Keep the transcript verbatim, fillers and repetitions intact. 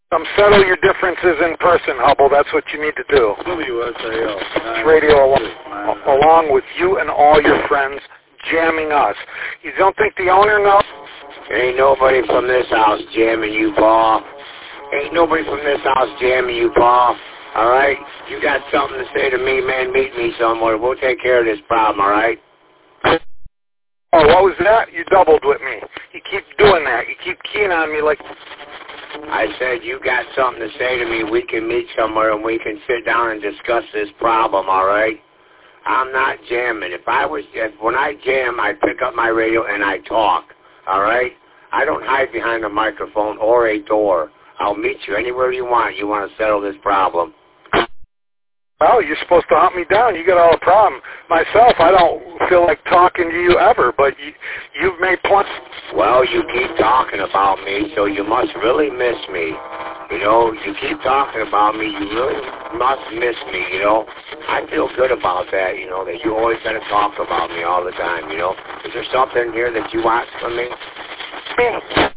Um, settle your differences in person, Hubble. That's what you need to do. W S A L. Radio along, along with you and all your friends jamming us. You don't think the owner knows? Ain't nobody from this house jamming you, Paul. Ain't nobody from this house jamming you, Paul. All right? You got something to say to me, man, meet me somewhere. We'll take care of this problem, all right? Oh, what was that? You doubled with me. You keep doing that. You keep keying on me like... I said, you got something to say to me, we can meet somewhere and we can sit down and discuss this problem, all right? I'm not jamming. If I was, if, when I jam, I pick up my radio and I talk, all right? I don't hide behind a microphone or a door. I'll meet you anywhere you want. You want to settle this problem. Well, you're supposed to hunt me down. You got all the problem. Myself, I don't feel like talking to you ever, but you, you've made plenty. Well, you keep talking about me, so you must really miss me. You know, you keep talking about me, you really must miss me, you know. I feel good about that, you know, that you always got to talk about me all the time, you know. Is there something here that you want from me? Yeah.